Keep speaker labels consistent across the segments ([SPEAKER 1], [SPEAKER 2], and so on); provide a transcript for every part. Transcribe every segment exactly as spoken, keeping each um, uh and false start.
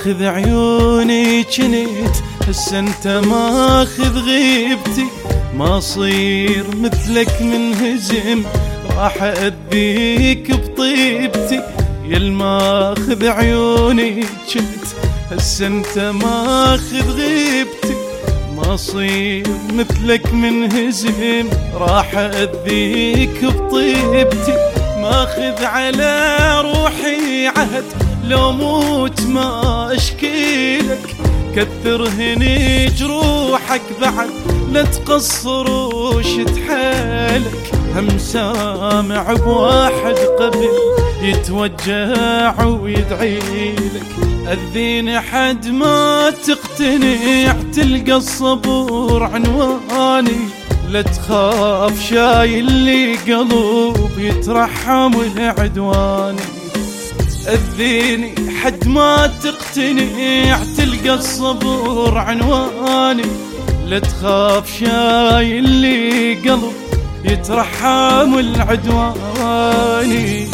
[SPEAKER 1] ماخذ عيوني جنيت، هسه انت ماخذ غيبتي، ما صير مثلك منهزم، راح أذيك بطيبتي. يا الماخذ عيوني جنت، هسه انت ماخذ غيبتي، ما صير مثلك منهزم، راح أذيك بطيبتي. ماخذ على روحي عهد، لو موت ما اشكيلك، كثر هني جروحك بعد، لا تقصر وشد حالك. هم سامع بواحد قبل يتوجع ويدعيلك، أذيني حد ما تقتنع، تلقى الصبور عنواني. لا تخاف شايل لي قلب يترحم عدواني، أذيني حد ما تقتنع، تلقى الصبر عنواني. لا تخاف شايل لي قلب يترحم العدواني.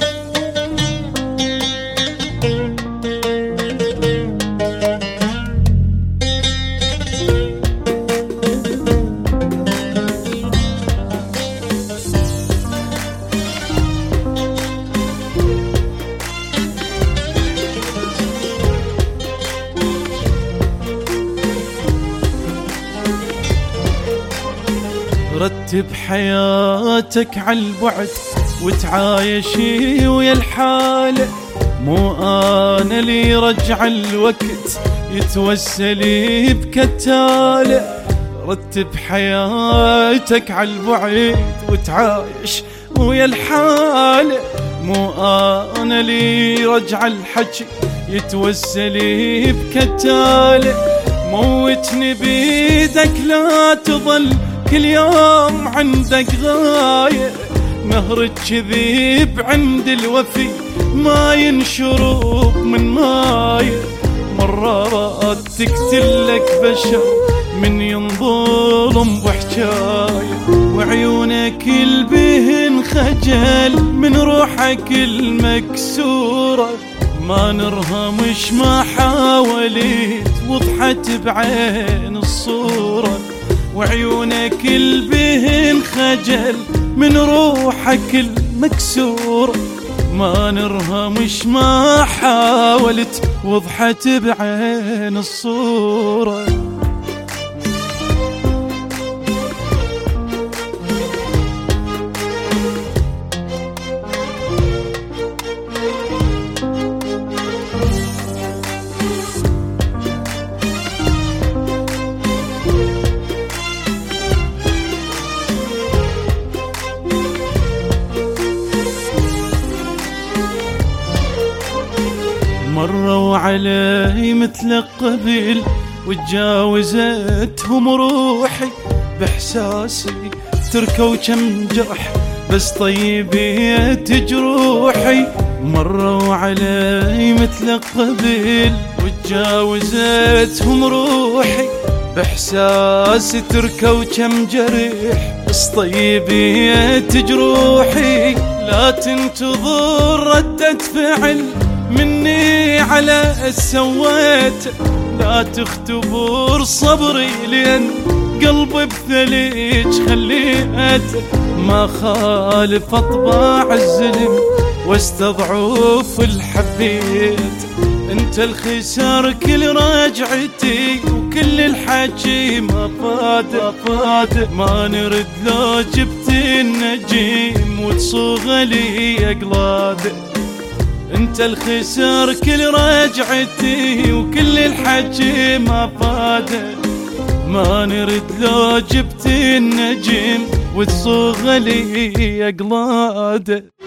[SPEAKER 1] رتب حياتك عالبعد وتعايشي ويا الحالة، مو أنا اللي رجع الوقت يتوسلي بكتالة. رتب حياتك عالبعد وتعايش ويا الحالة، مو أنا اللي رجع الحكي يتوسلي بكتالة. موتني بيدك لا تظل كل يوم عندك غاية، نهر الكذب عند الوفي ما ينشرب من مايه. مرات تقتلك بشر من ينظلم بحجايه، وعيونك البهن خجل من روحك المكسورة. ما نرهمش ما حاولت وضحت بعين الصورة، وعيونك البهن خجل من روحك المكسورة. ما نرهمش ما حاولت وضحت بعين الصورة. مروا علي مثل قبل وتجاوزتهم روحي، بإحساسي تركوا كم جرح بس طيبيت جروحي. مروا علي مثل قبل وتجاوزتهم روحي، بإحساسي تركوا كم جرح بس طيبيت جروحي. لا تنتظر ردة فعل مني على السويت، لا تختبر صبري لين قلبي بثليج خليته. ما خالف اطباع الزلم واستضعف الحبيت، انت الخسار كل رجعتي وكل الحكي ما فاد فاد. ما نرد لو جبت النجيم وتصوغ لي اقلاده، انت الخسار كل رجعتي وكل الحكي ما فاد. ما نرد لو جبت النجم وتصوغ لي اقلاده.